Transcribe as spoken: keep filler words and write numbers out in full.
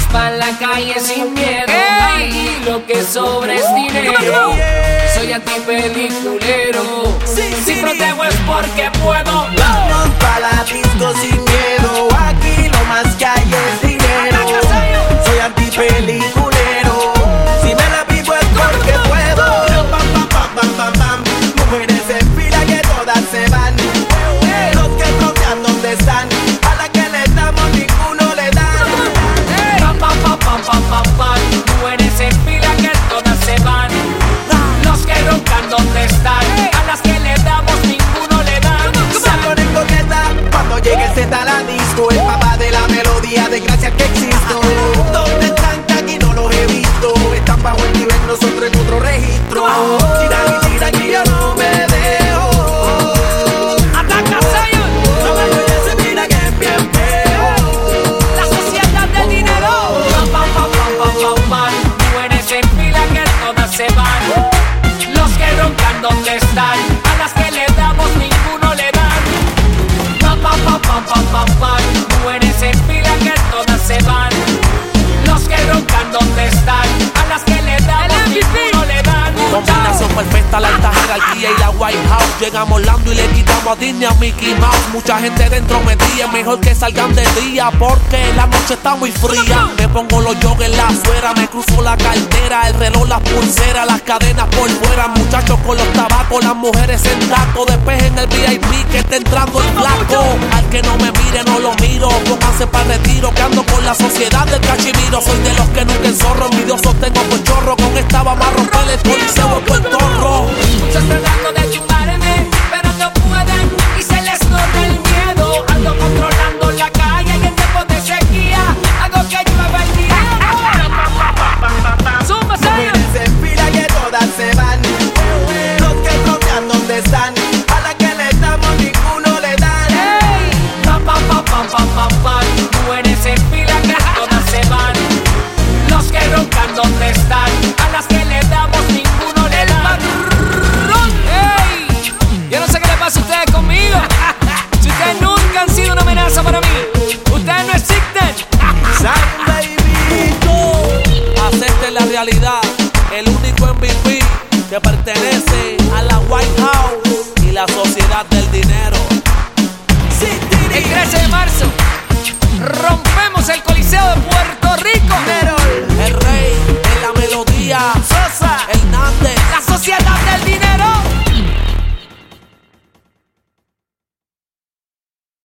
pa' la calle sin miedo. Ey. Aquí lo que sobra es dinero. Soy antipeliculero. Sí, si sí, protejo es porque puedo. Vamos pa' la disco sin miedo. Aquí lo más que hay es dinero. Soy antipeliculero. Si me la vivo es porque puedo. Pam, pam, pam, pam, pam, pam. Mujeres en fila que todas se van. Los que frontean donde están. A la que le damos ninguno le dan. Pam, pam, pam, pam, pam, pam, pam. Mujeres en fila que todas se van. Los que roncan donde están. A las que le damos ninguno le dan. Se ponen coqueta cuando llegue el Z a la disco. El papá de la melodía, de gracias que existo. ¿Dónde están? Que aquí no los he visto. Están bajo el nivel, nosotros en otro registro. Tira y tira que yo no me dejo. Ataca, Zion. No me oyes, mira que es bien feo. La sociedad del dinero. Pam, pam, pam, pam, pam, pam, pam. Mujeres en fila que todas se van. Los que roncan donde están. A las que le damos ninguno le dan. Pam, pam, pam, pam, pam, pam, pam. Mujeres en fila que todas se van. Los que roncan donde están. A las que le damos ninguno le dan. Combinación perfecta, la alta jerarquía y la White House. Llegamos Lando y le quitamos a Disney a Mickey Mouse. Mucha gente dentro metía, mejor que salgan de día porque la noche está muy fría. Me pongo los joggers en la suera, me cruzo la cartera, el reloj, las pulseras, las cadenas por fuera. Muchachos con los tabacos, las mujeres en taco. Después en el V I P que está entrando el flaco. Al que no me mire no lo miro, pónganse para retiro que ando con la sociedad del cachimiro. Soy de los que nunca enzorro, envidiosos tengo por chorro. Con esta vamos a romper el coliseo en Puerto Rico. Muchos tratando de chuparme, pero no pueden y se les nota el miedo. Ando controlando la calle y en tiempos de sequía hago que llueva el dinero. Zumba, Zion. Mujeres en fila que todas se van. Los que frontean donde están. A la que le damos ninguno le dan. Hey. Pam, pam, pam, pam, pam, pam, pam. Mujeres en fila que todas se van. Los que roncan donde están. A las que le damos ninguno le dan. Hey. Yo no sé qué le pasa a ustedes conmigo. Si ustedes nunca han sido una amenaza para mí, ustedes no existen. Zion, baby. Acepten la realidad, el único M V P que pertenece a la White House y la sociedad del dinero. El trece de marzo rompemos el Coliseo de Puerto Rico. El rey de la melodía, Sosa. Hernández. La sociedad del dinero.